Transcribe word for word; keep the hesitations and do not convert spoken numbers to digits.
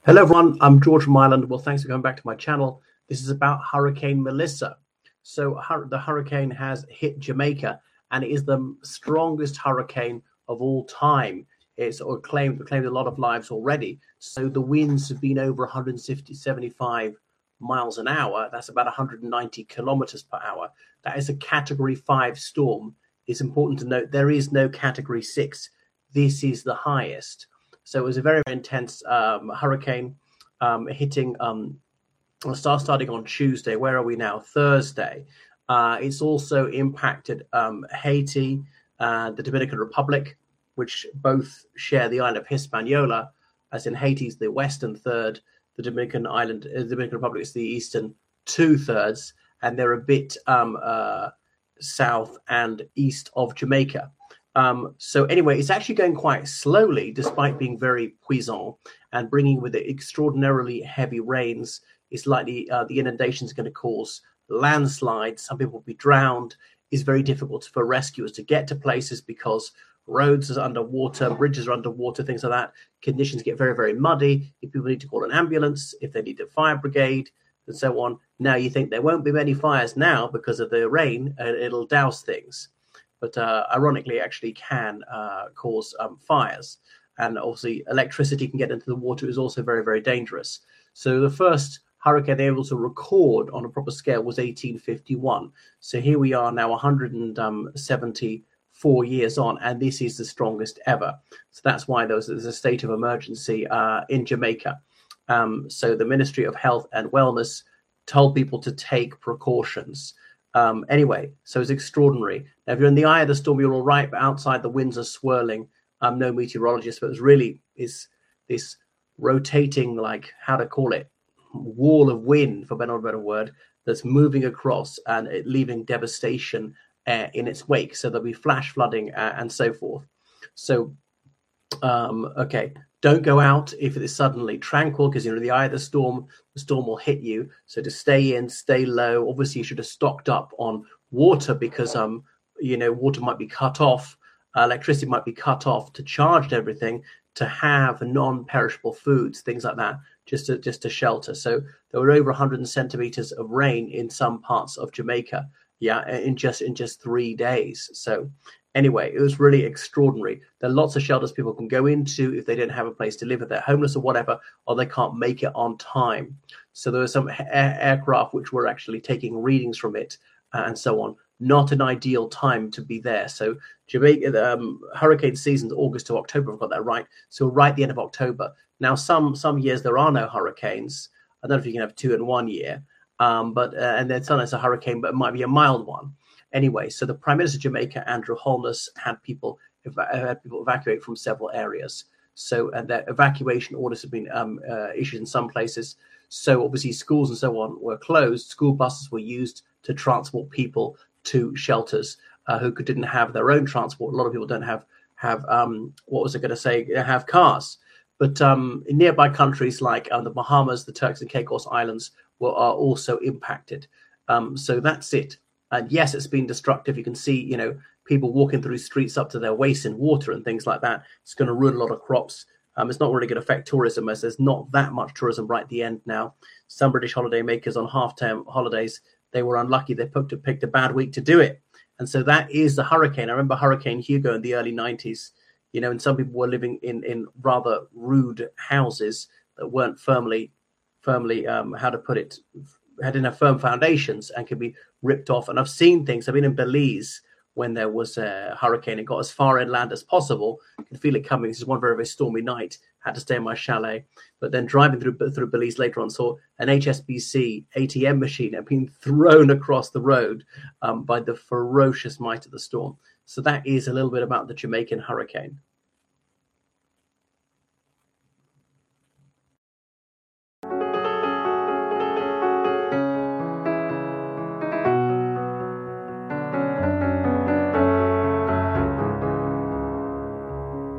Hello everyone, I'm George from Ireland. Well, thanks for coming back to my channel. This is about Hurricane Melissa. So hur the hurricane has hit Jamaica and it is the strongest hurricane of all time. It's or claimed, claimed a lot of lives already. So the winds have been over one hundred seventy-five miles an hour. That's about one hundred ninety kilometers per hour. That is a category five storm. It's important to note there is no category six. This is the highest. So it was a very, very intense um, hurricane um, hitting, um, start starting on Tuesday. Where are we now? Thursday. Uh, it's also impacted um, Haiti, uh, the Dominican Republic, which both share the island of Hispaniola, as in Haiti's the western third, the Dominican island, uh, the Dominican Republic is the eastern two thirds, and they're a bit um, uh, south and east of Jamaica. Um, so anyway, it's actually going quite slowly, despite being very puissant and bringing with it extraordinarily heavy rains. It's likely uh, the inundations are going to cause landslides. Some people will be drowned. It's very difficult for rescuers to get to places because roads are underwater, bridges are underwater, things like that. Conditions get very, very muddy. If people need to call an ambulance, if they need a fire brigade, and so on. Now you think there won't be many fires now because of the rain, and it'll douse things. But uh, ironically, it actually can uh, cause um, fires. And obviously, electricity can get into the water is also very, very dangerous. So the first hurricane they were able to record on a proper scale was eighteen fifty-one. So here we are now one hundred seventy-four years on, and this is the strongest ever. So that's why there's, there's a state of emergency uh, in Jamaica. Um, so the Ministry of Health and Wellness told people to take precautions. Um, anyway, so it's extraordinary. Now, if you're in the eye of the storm, you're all right, but outside the winds are swirling. I'm no meteorologist, but it's really is this rotating, like, how to call it, wall of wind, for better or better word, that's moving across and it leaving devastation uh, in its wake. So there'll be flash flooding uh, and so forth. So, um, okay. Don't go out if it is suddenly tranquil, because you're in the eye of the storm. The storm will hit you. So to stay in, stay low. Obviously, you should have stocked up on water because, um, you know, water might be cut off. Uh, electricity might be cut off to charge everything, to have non-perishable foods, things like that, just to, just to shelter. So there were over one hundred centimeters of rain in some parts of Jamaica. Yeah, in just in just three days. So anyway, it was really extraordinary. There are lots of shelters people can go into if they don't have a place to live, if they're homeless or whatever, or they can't make it on time. So there were some air aircraft which were actually taking readings from it uh, and so on. Not an ideal time to be there. So Jamaica, um, hurricane season's August to October, I've got that right. So right at the end of October. Now, some some years there are no hurricanes. I don't know if you can have two in one year. Um, but uh, and then sometimes a hurricane, but it might be a mild one. Anyway, so the Prime Minister of Jamaica, Andrew Holness, had people had people evacuate from several areas. So and that evacuation orders have been um, uh, issued in some places. So obviously schools and so on were closed. School buses were used to transport people to shelters uh, who could, didn't have their own transport. A lot of people don't have have um, what was I going to say? Have cars. But um, in nearby countries like uh, the Bahamas, the Turks and Caicos Islands were are also impacted. Um, so that's it. And yes, it's been destructive. You can see, you know, people walking through streets up to their waist in water and things like that. It's going to ruin a lot of crops. Um, it's not really going to affect tourism, as there's not that much tourism right at the end now. Some British holiday makers on half-term holidays, they were unlucky. They picked, picked a bad week to do it. And so that is the hurricane. I remember Hurricane Hugo in the early nineties. You know, and some people were living in, in rather rude houses that weren't firmly, firmly, um, how to put it, had enough firm foundations and could be ripped off. And I've seen things. I've been in Belize when there was a hurricane. It got as far inland as possible. I could feel it coming. This is one very, very stormy night. Had to stay in my chalet. But then driving through through Belize later on, saw an H S B C A T M machine had been thrown across the road um, by the ferocious might of the storm. So that is a little bit about the Jamaican hurricane.